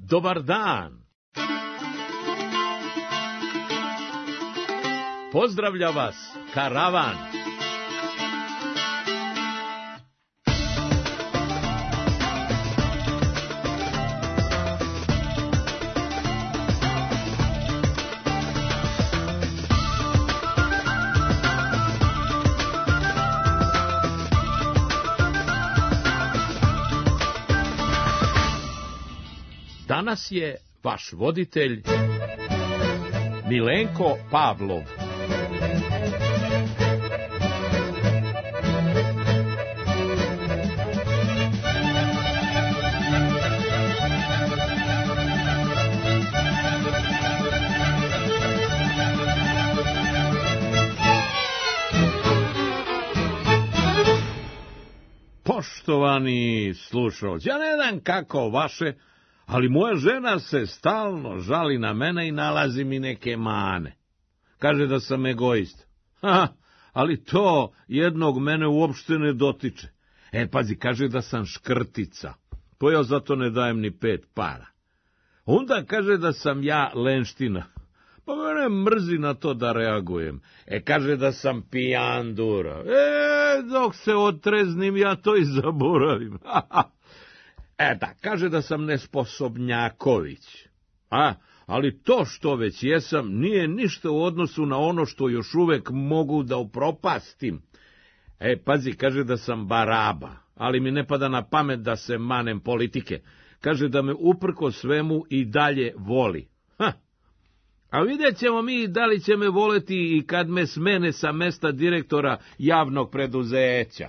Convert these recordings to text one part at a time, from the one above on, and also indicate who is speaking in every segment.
Speaker 1: Dobar dan! Pozdravlja vas karavan! Danas je vaš voditelj Milenko Pavlov. Poštovani slušalci, ja ne znam kako vaše, ali moja žena se stalno žali na mene i nalazi mi neke mane. Kaže da sam egoist. Ali to jednog mene uopšte ne dotiče. Pazi, kaže da sam škrtica. Pa ja zato ne dajem ni 5 para. Onda kaže da sam ja lenština. Pa mene mrzi na to da reagujem. Kaže da sam pijandura. Dok se otreznim ja to i zaboravim. Da, kaže da sam nesposobnjaković. Ali to što već jesam nije ništa u odnosu na ono što još uvek mogu da upropastim. Pazi, kaže da sam baraba, ali mi ne pada na pamet da se manem politike. Kaže da me uprko svemu i dalje voli. A vidjet ćemo mi da li će me voleti i kad me smene sa mesta direktora javnog preduzeća,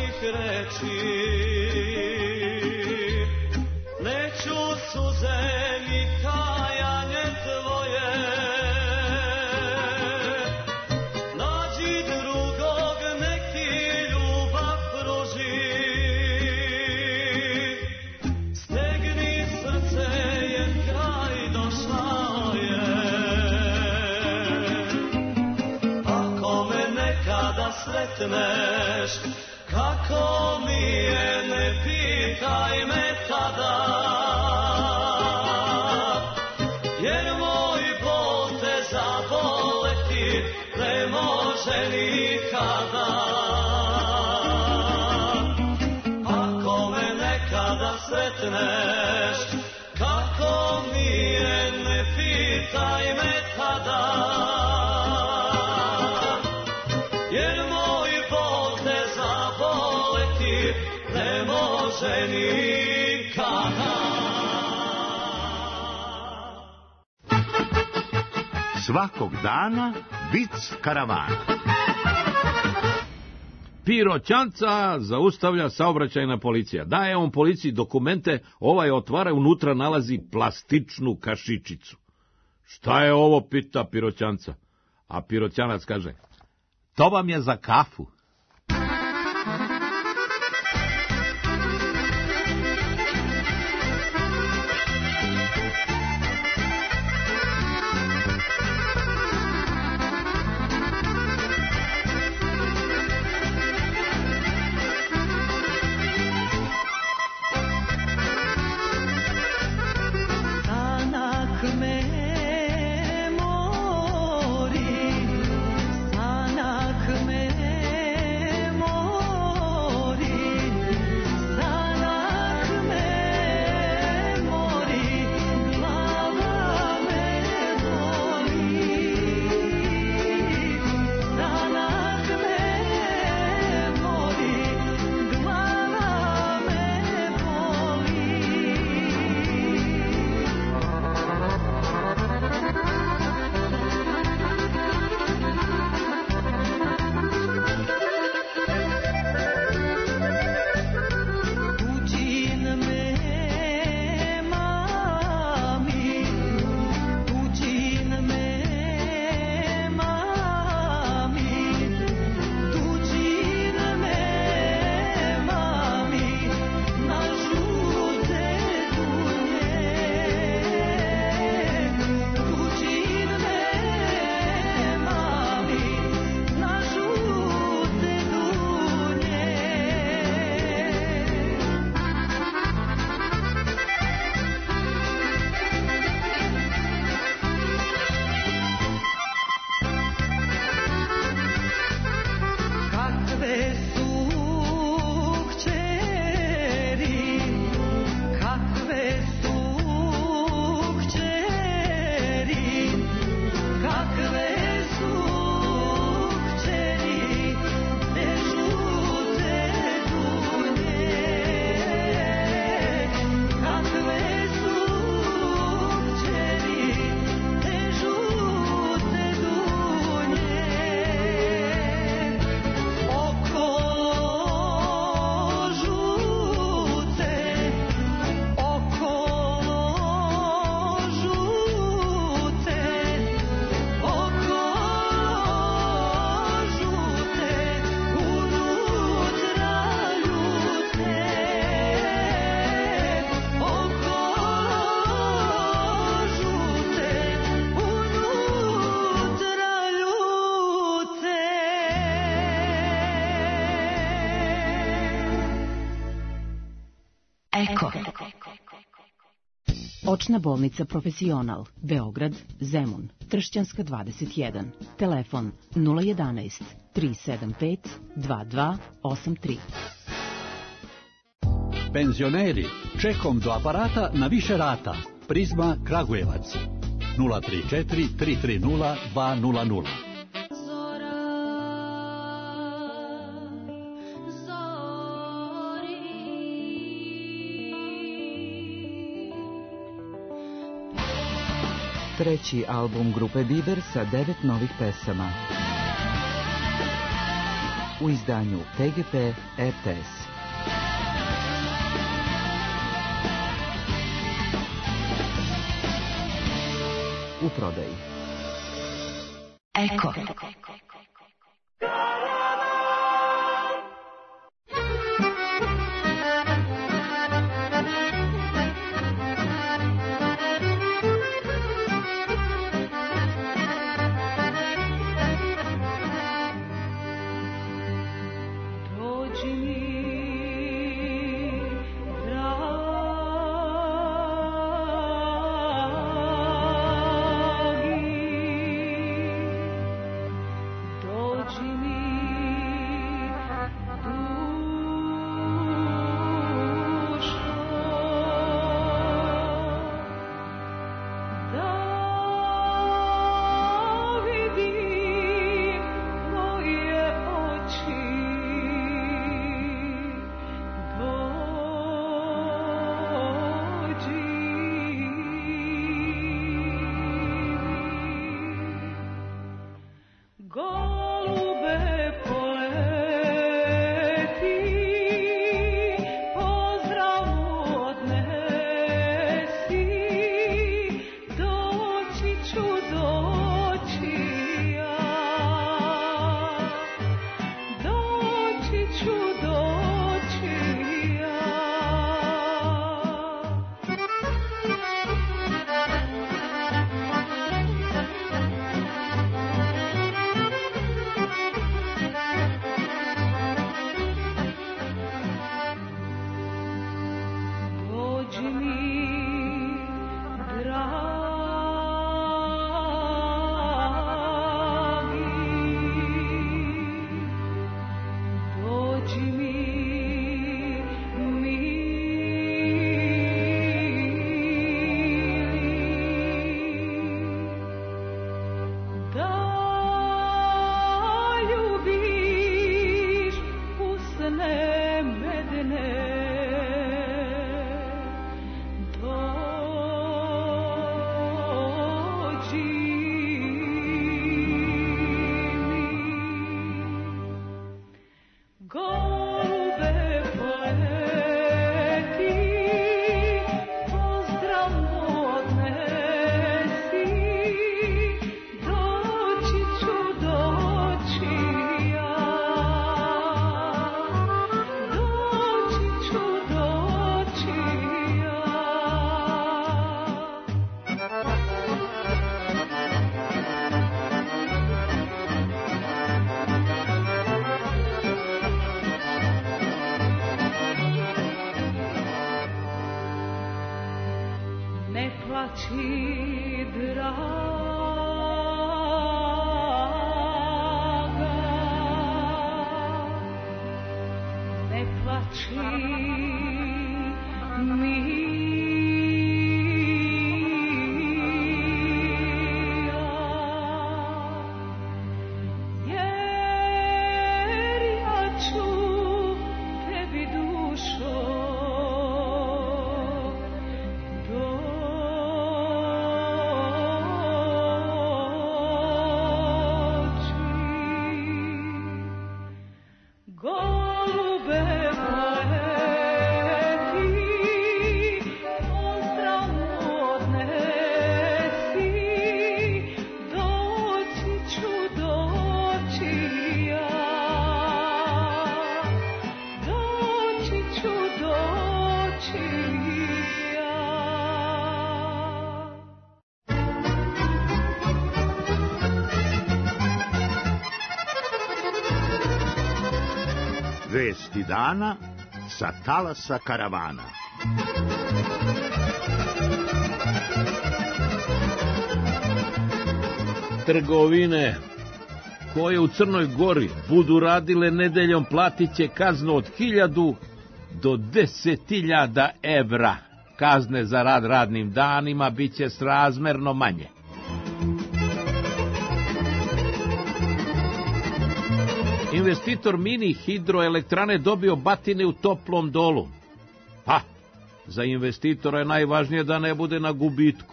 Speaker 2: reči, neću suze kako mi je, ne pitaj me tada, jer moj bol te zaboleti ne može nikada. Ako me nekada sretneš, kako mi je, ne pitaj me tada, jer moj bol te zaboleti ne može nikada.
Speaker 3: Svakog dana vic karavana.
Speaker 1: Piroćanca zaustavlja saobraćajna policija. Daje on policiji dokumente, ovaj otvara, unutra nalazi plastičnu kašičicu. Šta je ovo, pita Piroćanca. A Piroćanac kaže, to vam je za kafu.
Speaker 4: Eko. Očna bolnica Profesional, Beograd, Zemun, Tršćanska 21, telefon 011 375 2283.
Speaker 5: Penzioneri, čekom do aparata na više rata. Prizma Kragujevac 034 330 200.
Speaker 6: Treći album grupe Biber sa 9 novih pesama. U izdanju TGP RTS. U prodaji.
Speaker 4: Eko.
Speaker 2: plači, draga, ne plači,
Speaker 3: Vesti dana sa talasa karavana.
Speaker 1: Trgovine koje u Crnoj Gori budu radile nedeljom platit će kaznu od 1000 do 10.000 evra. Kazne za rad radnim danima bit će srazmerno manje. Investitor mini hidroelektrane dobio batine u Toplom Dolu. Pa, za investitora je najvažnije da ne bude na gubitku.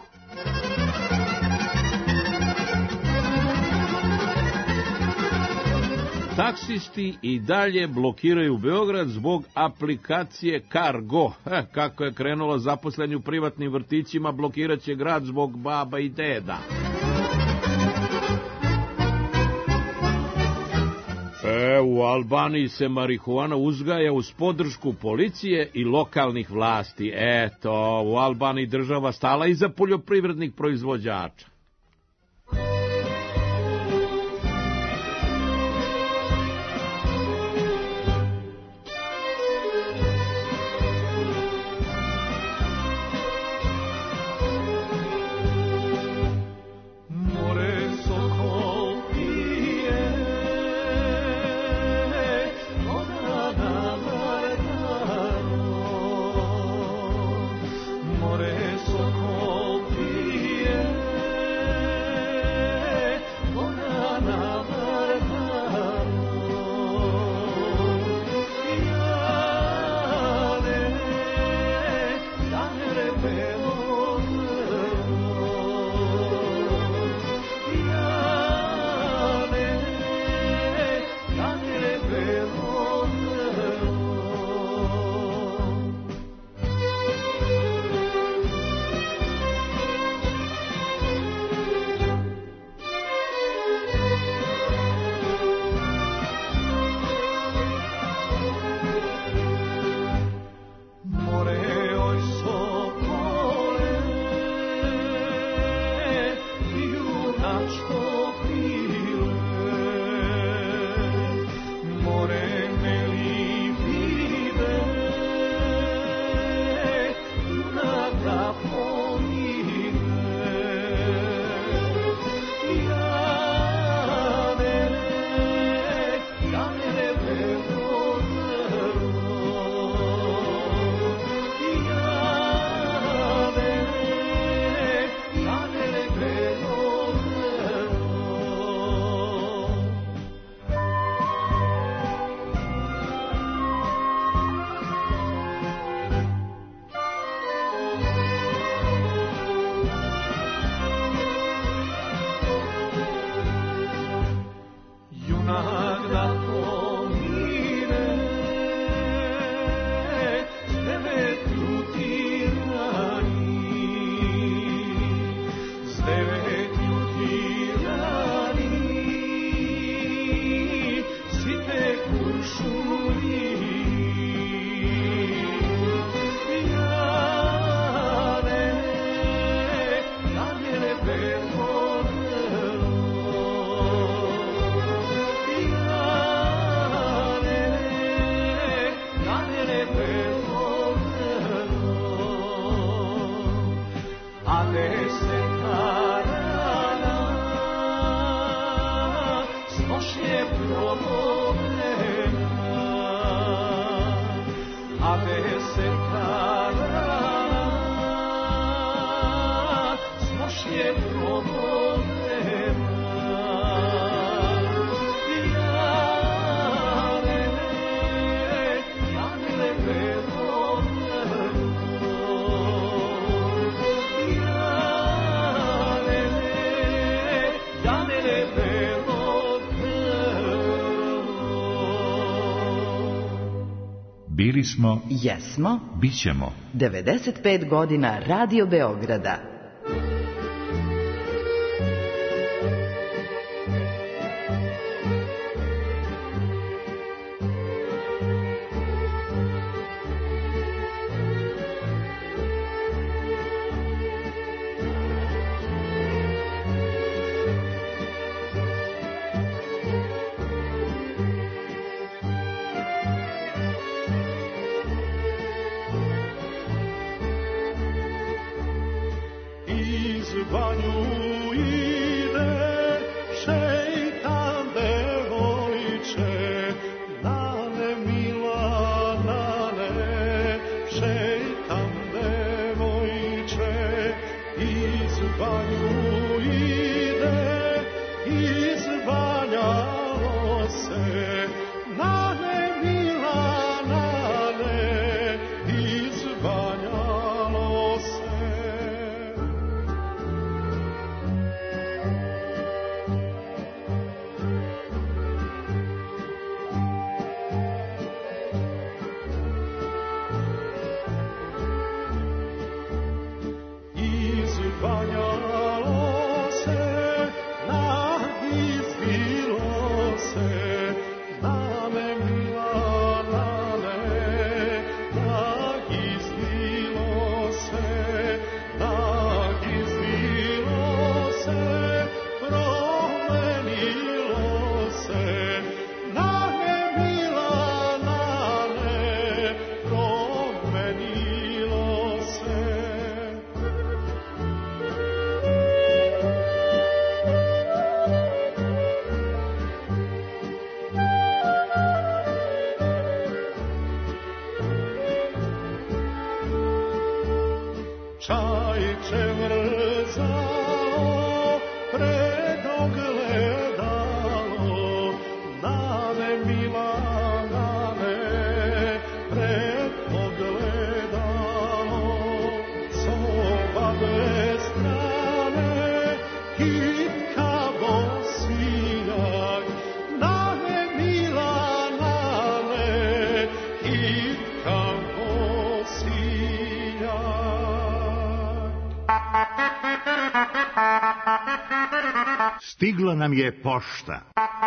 Speaker 1: Taksisti i dalje blokiraju Beograd zbog aplikacije Cargo. Kako je krenulo zaposleni u privatnim vrtićima, blokirat će grad zbog baba i deda. U Albaniji se marihuana uzgaja uz podršku policije i lokalnih vlasti. Eto, u Albaniji država stala iza poljoprivrednih proizvođača.
Speaker 7: Ade
Speaker 2: deseta rana, snošlje problema, a deseta rana, snošlje problema.
Speaker 7: Bili smo,
Speaker 6: Jesmo,
Speaker 7: bićemo.
Speaker 6: 95 godina Radio Beograda.
Speaker 3: Stigla nam je pošta.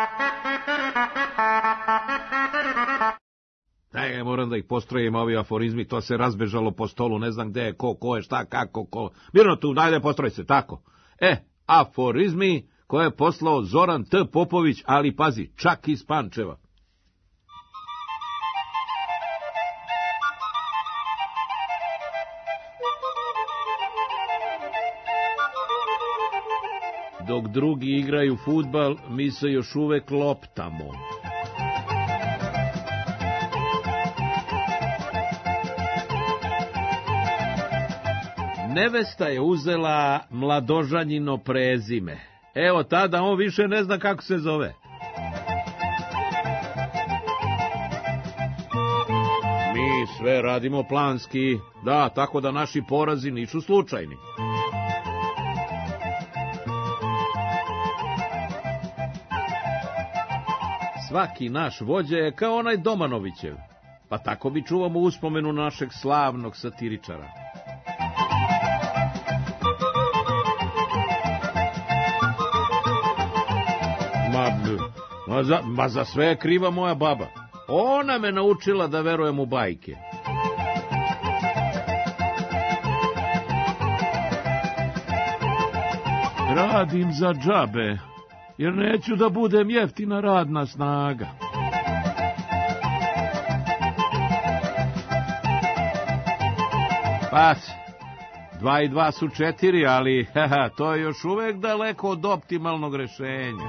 Speaker 1: Moram da ih postrojim, ovi aforizmi, to se razbežalo po stolu, ne znam gde je, ko je, šta, kako, ko. Mirno tu, dajde, postroj se, tako. Aforizmi koje je poslao Zoran T. Popović, ali pazi, čak iz Pančeva. Dok drugi igraju fudbal, mi se još uvek loptamo. Nevesta je uzela mladožanjino prezime. Evo tada on više ne zna kako se zove. Mi sve radimo planski, da, tako da naši porazi nisu slučajni. Svaki naš vođa je kao onaj Domanovićev, pa tako bi čuvamo uspomenu našeg slavnog satiričara. Ma za sve je kriva moja baba. Ona me naučila da verujem u bajke. Radim za džabe, jer neću da budem jeftina radna snaga. Pas, 2 i 2 su 4, ali to je još uvek daleko od optimalnog rešenja.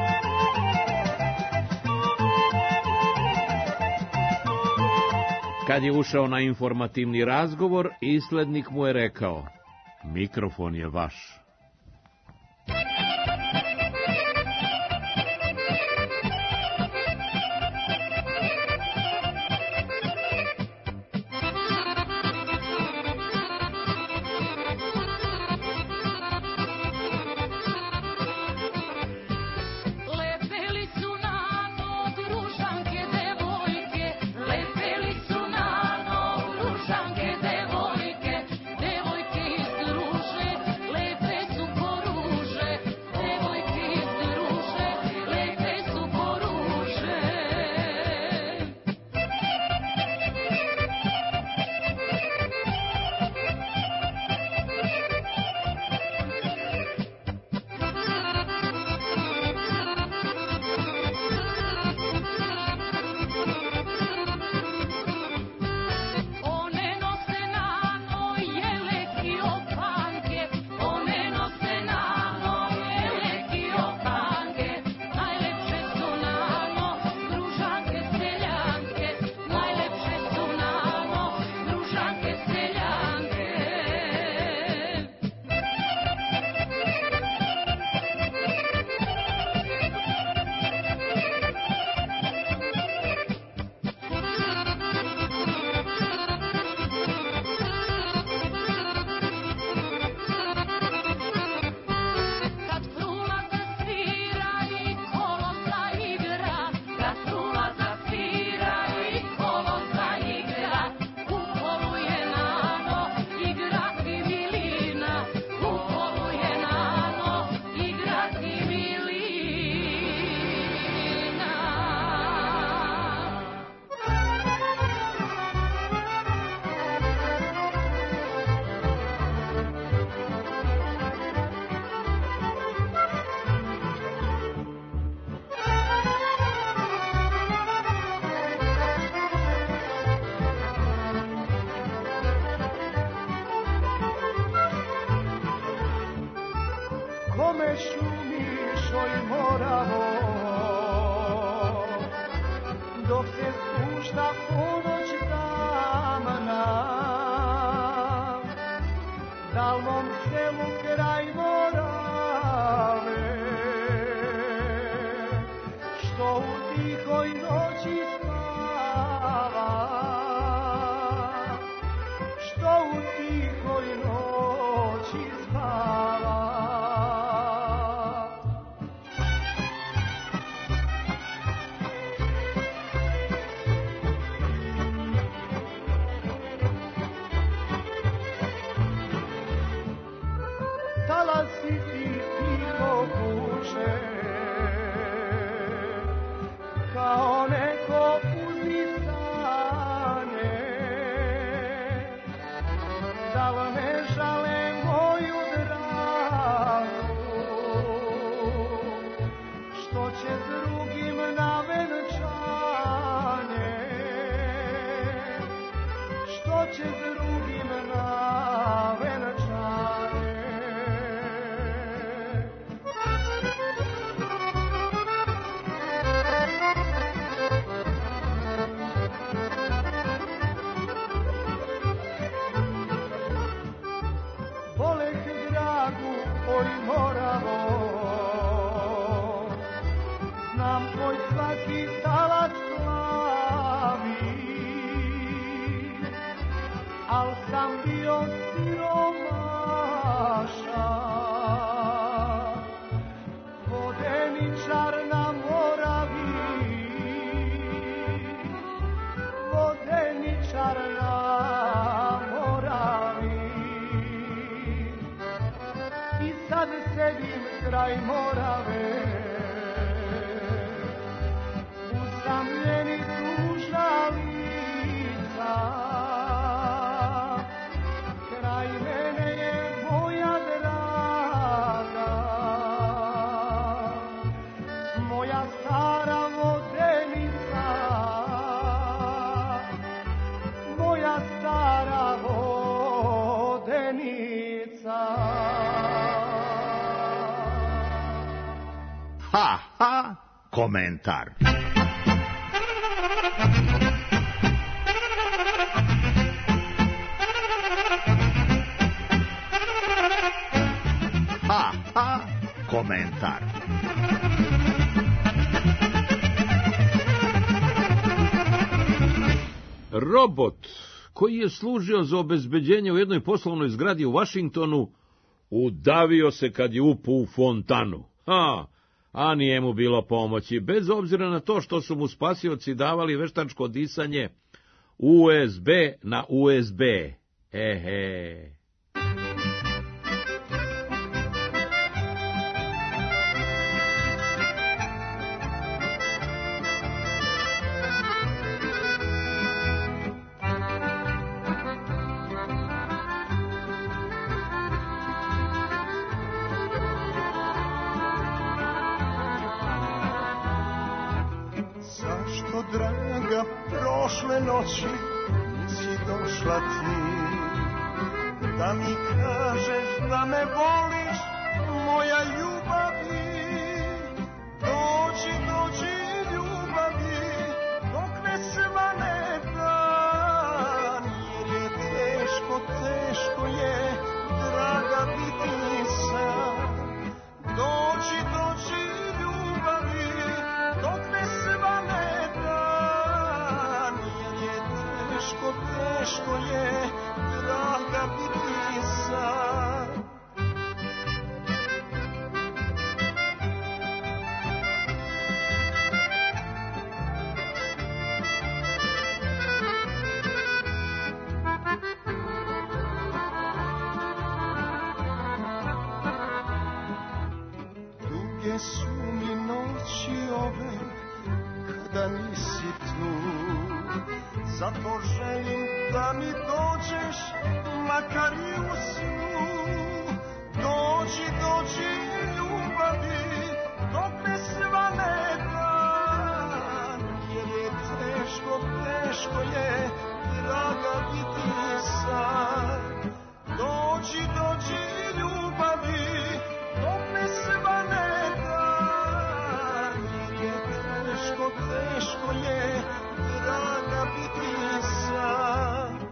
Speaker 1: Kad je ušao na informativni razgovor, islednik mu je rekao: mikrofon je vaš.
Speaker 7: Stara vodenica.
Speaker 3: Ha, ha, komentar. Ha, ha, komentar.
Speaker 1: Robot koji je služio za obezbeđenje u jednoj poslovnoj zgradi u Vašingtonu udavio se kad je upao u fontanu. A nije mu bilo pomoći, bez obzira na to što su mu spasioci davali veštačko disanje USB na USB.
Speaker 7: Zašto, draga, prošle noći nisi došla ti, da mi kažeš da me voliš, moja ljubavi? Dođi, dođi, ljubavi, dok ne svane dan, jer je teško, teško je, draga, biti sam. Dođi, dođi, ljubavi, dok ne svane dan, jer je teško, teško je, draga, biti sam. Duge su mi noći ove kada nisi tu, zato želim da mi dođeš makar i u snu. Dođi, dođi, ljubavi, dok ne svane dan, jer je teško, teško je, draga, biti sam. Dođi, dođi, ljubavi, dok ne svane dan, jer je teško, teško je, draga, biti sam.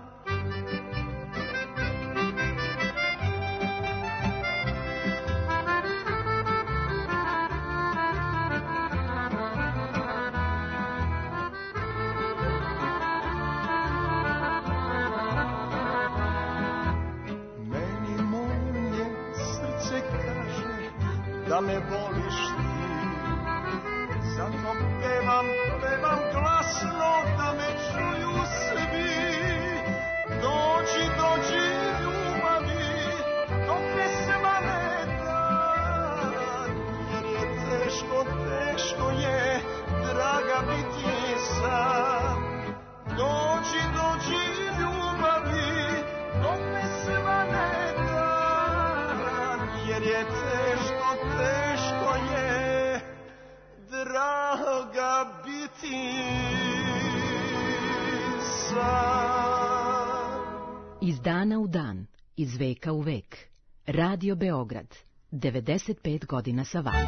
Speaker 7: Meni moje srce kaže da me voliš ti, zato pevam, pevam glasno da me čuju svi. Dođi, dođi, ljubavi, dok ne svane dan, jer je teško, teško je, draga, biti sam. Dođi, dođi, ljubavi, dok ne svane dan, jer je teško, teško je, draga, biti sam.
Speaker 4: Iz dana u dan, iz veka u vek. Radio Beograd, 95 godina sa vama.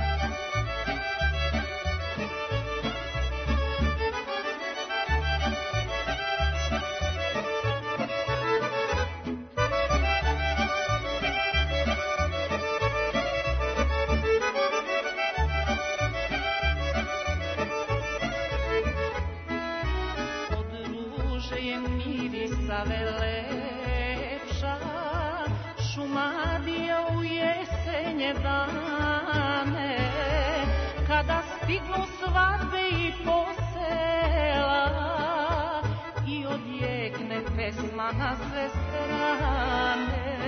Speaker 2: Od ruže je mirisa velepša, šumadija u jesenje dane, kada stignu svadbe i posela i odjekne pesma na sve strane.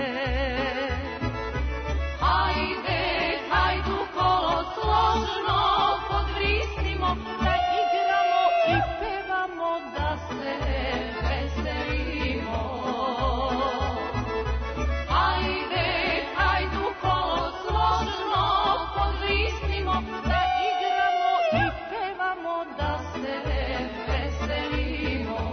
Speaker 2: Hajde, hajdu kolo složno, podvrisnimo, da igramo i pevamo, da se veselimo. Hajde, hajdu kolo složno, podvrisnimo, da igramo i pevamo, da se veselimo.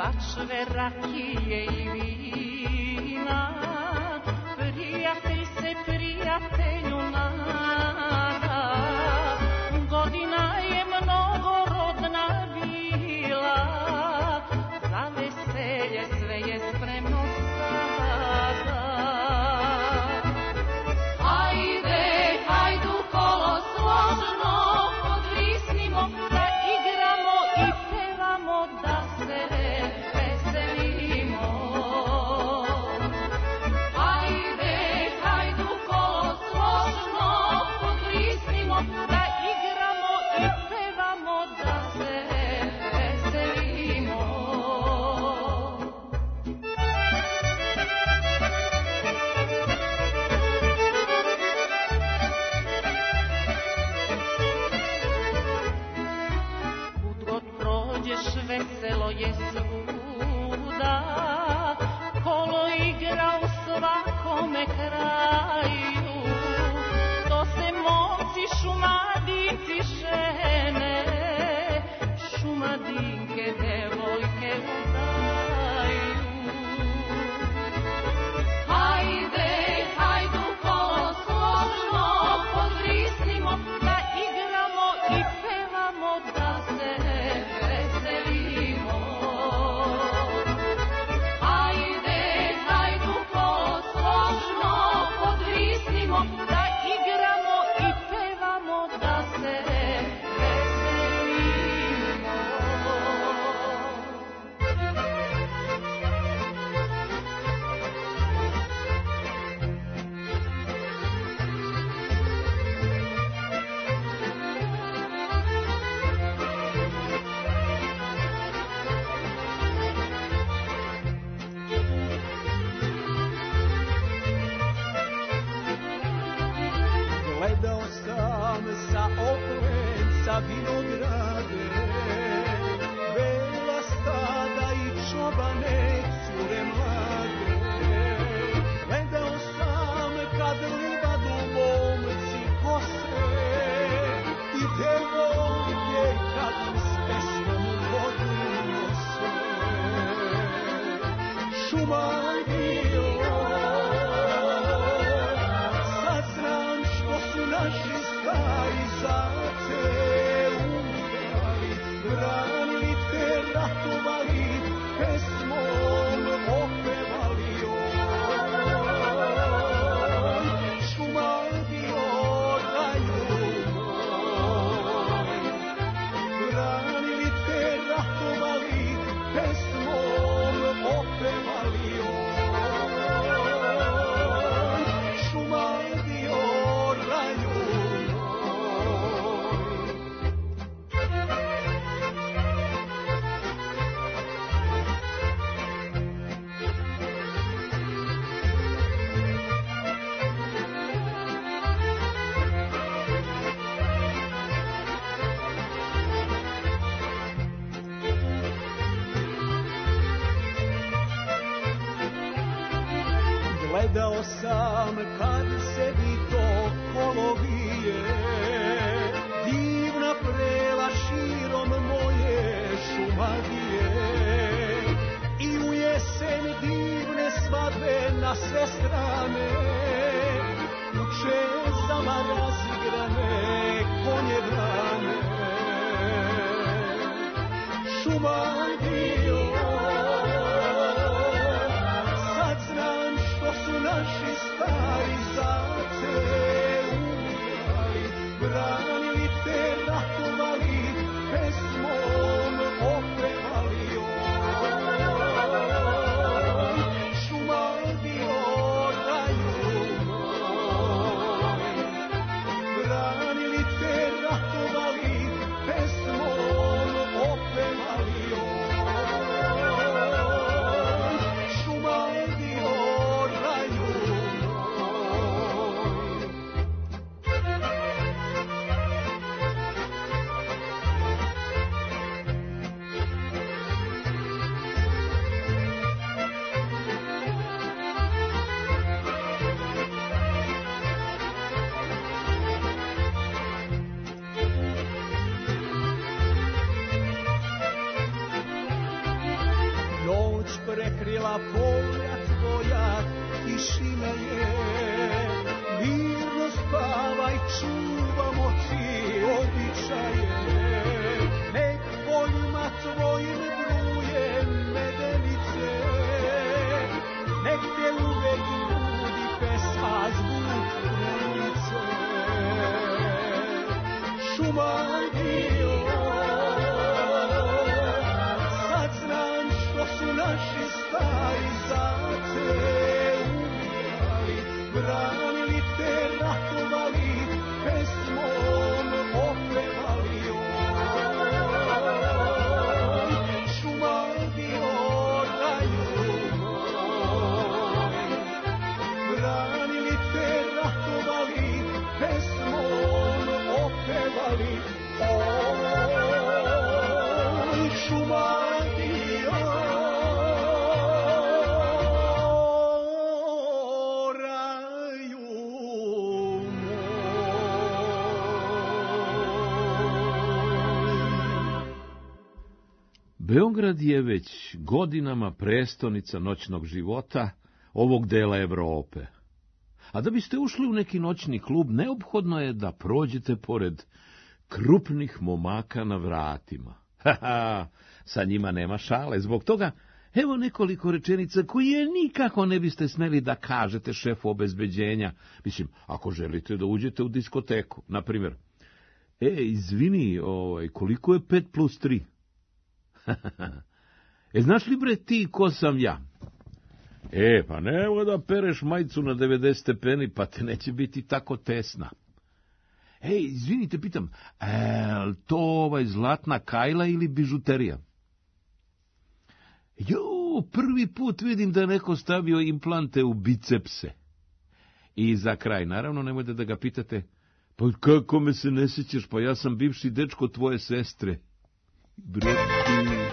Speaker 8: bačve rakije i vina, prijatelj se prijatelju nada, godina je mnogorodna bila, za veselje sve je spremno sada. Hajde, hajdu kolo složno, podvisnimo, da igramo i pevamo, da se veselimo. Hajde, hajdu kolo složno, podvisnimo, da igramo i pevamo, da se veselimo. Kud god prođeš veselo je svuda, kolo igra u svakome kraju, to se momci šumadinci žene, šumadinke devojke udaju. Hajde, hajdu kolo složno, podvisnimo, da igramo i pevamo, da se veselimo. Hajde, hajdu kolo složno, podvisnimo, da igramo i pevamo, da se veselimo.
Speaker 7: Gledao sam sa oklenca vinograde, bela stada i čobane cure mlade. Gledao sam kad livadu momci kose i devojke kad s pesmom vodu nose. Šumadija, sad znam što su naši stari za te umrali, branili te, ratovali, pesmom opevali. Oj, Šumadija, raju moj, branili te, ratovali, pesmom opevali. Oj, Šumadija, raju moj. Gledao sam kad sebi to kolo vije, divna prela širom moje Šumadije. I u jesen divne svadbe na sve strane, u čezama razigrane konje brane. Šumadija, sad znam što su naši stari za te umrali, branili te, ratovali, pesmom opevali. Oj, Šumadija, raju moj, branili te, ratovali, pesmom opevali. bijela polja tvoja tišina je. Mirno spavaj, čuvam oči običaje. Nek poljima tvojim bruje medenice, nek te uvek budi pesma zvuk krunice. Šumadija, sad znam što su naši stari za te umirali, branili te, ratovali, pesmom opevali. Oj, Šumadija, raju moj, branili te, ratovali, pesmom opevali. Oj, Šumadija, raju moj.
Speaker 1: Beograd je već godinama prestonica noćnog života ovog dela Evrope. A da biste ušli u neki noćni klub, neophodno je da prođete pored krupnih momaka na vratima. Haha, sa njima nema šale, zbog toga evo nekoliko rečenica koje nikako ne biste smeli da kažete šefu obezbeđenja. Mislim, ako želite da uđete u diskoteku, na primjer. Izvini, koliko je 5 plus 3? Znaš li bre ti ko sam ja? Pa nemoj da pereš majicu na 90 stepeni, pa te neće biti tako tesna. Izvinite, pitam, to zlatna kajla ili bižuterija? Prvi put vidim da je neko stavio implante u bicepse. I za kraj, naravno, nemojte da ga pitate, pa kako me se ne sjećaš, pa ja sam bivši dečko tvoje sestre. Brati.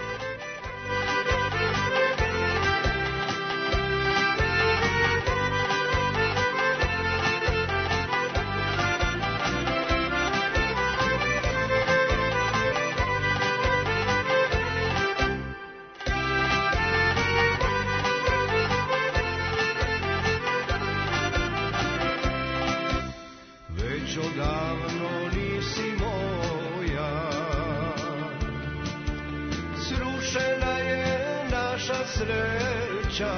Speaker 7: Već odavno nisi moja, srušena je naša sreća.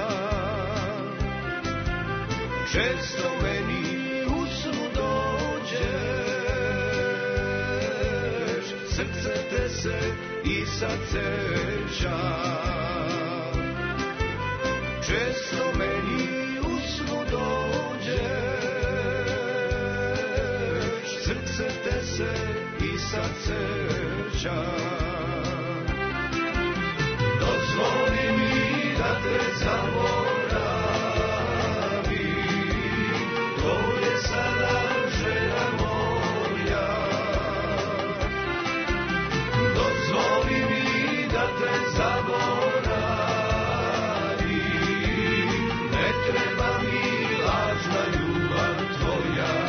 Speaker 7: Često meni u snu dođeš, srce te se i sad seća. Često meni u snu dođeš, srce te se i sad seća. Dozvoli mi da te zaboravim, to je sada želja moja. Dozvoli mi da te zaboravim, ne treba mi lažna ljubav tvoja.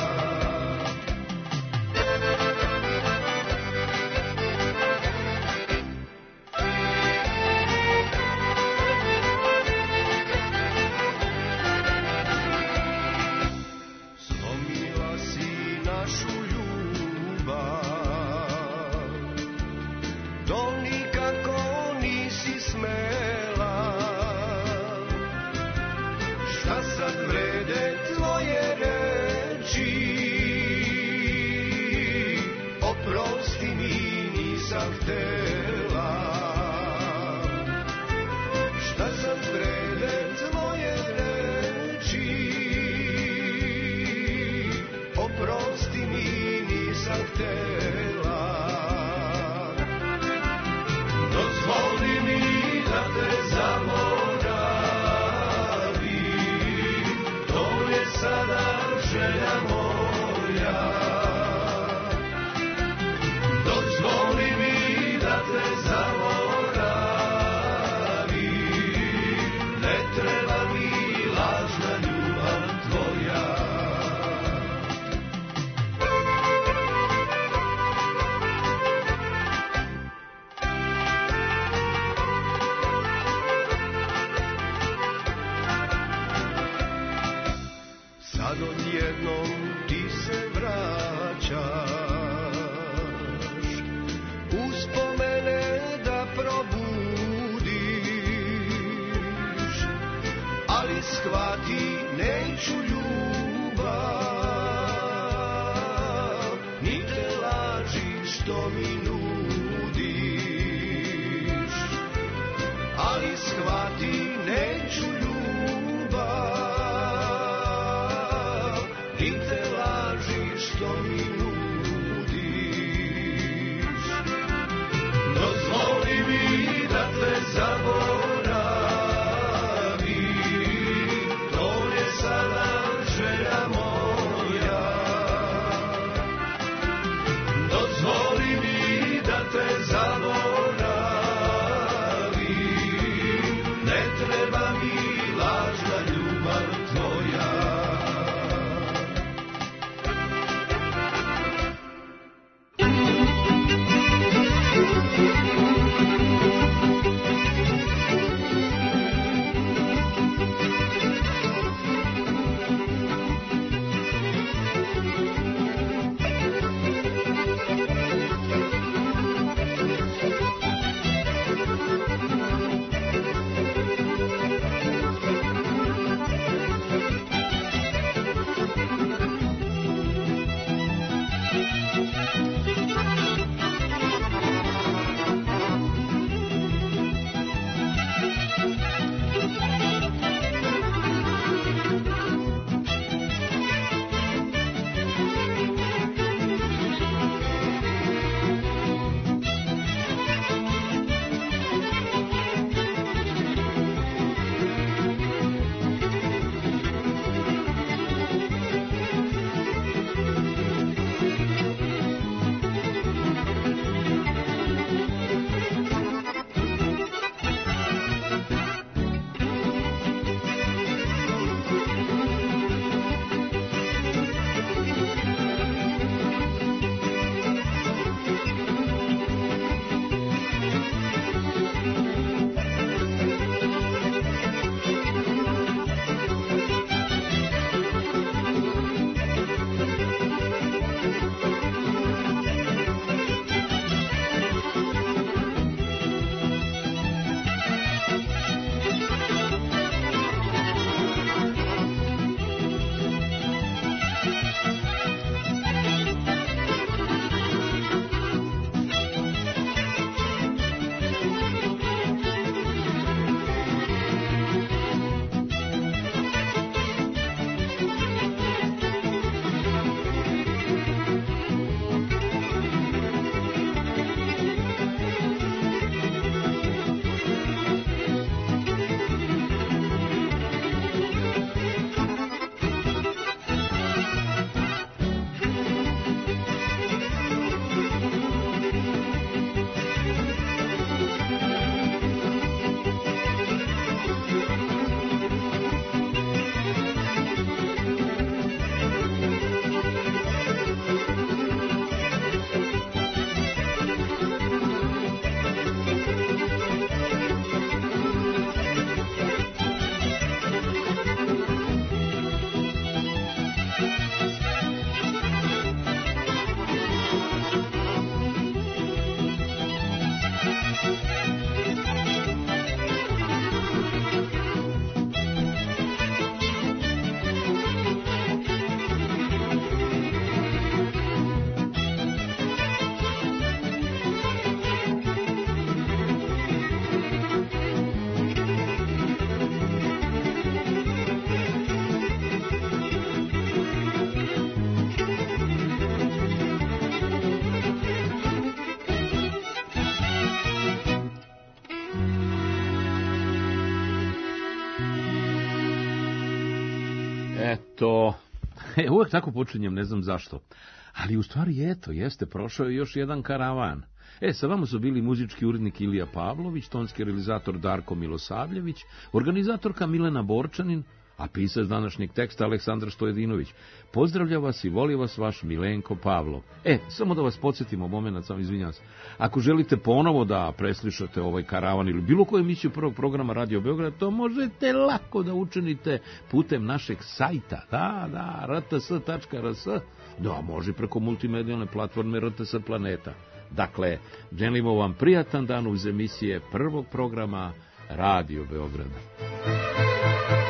Speaker 7: Slomila si našu ljubav, to nikako nisi smela. Šta sad vrede tvoje reči, oprosti mi, nisam htela. Šta sad vrede tvoje reči, oprosti mi, nisam htela. Dozvoli mi da te zaboravim, to je sada želja moja. Dozvoli mi da te zaboravim, ne treba mi lažna ljubav tvoja. uspomene da probudiš, ali shvati neću ljubav, ni te laži što mi nudiš, ali shvati neću ljubav, ni te laži što mi nudiš. Dozvoli mi da te zaboravim, to je sada želja moja. Dozvoli mi da te zaboravim, ne treba mi lažna ljubav tvoja.
Speaker 1: Eto, uvek tako počinjem, ne znam zašto. Ali u stvari jeste, prošao je još jedan karavan. Sa vama su bili muzički urednik Ilija Pavlović, tonski realizator Darko Milosavljević, organizatorka Milena Borčanin, A pisac današnjeg teksta Aleksandar Stojedinović. Pozdravlja vas i voli vas vaš Milenko Pavlov. Samo da vas podsjetimo, moment, sam izvinjam se. Ako želite ponovo da preslišate ovaj karavan ili bilo koju emisiju prvog programa Radio Beograd, to možete lako da učinite putem našeg sajta. Da, rts.rs. Da, može preko multimedijalne platforme RTS Planeta. Dakle, želimo vam prijatan dan uz emisije prvog programa Radio Beograda.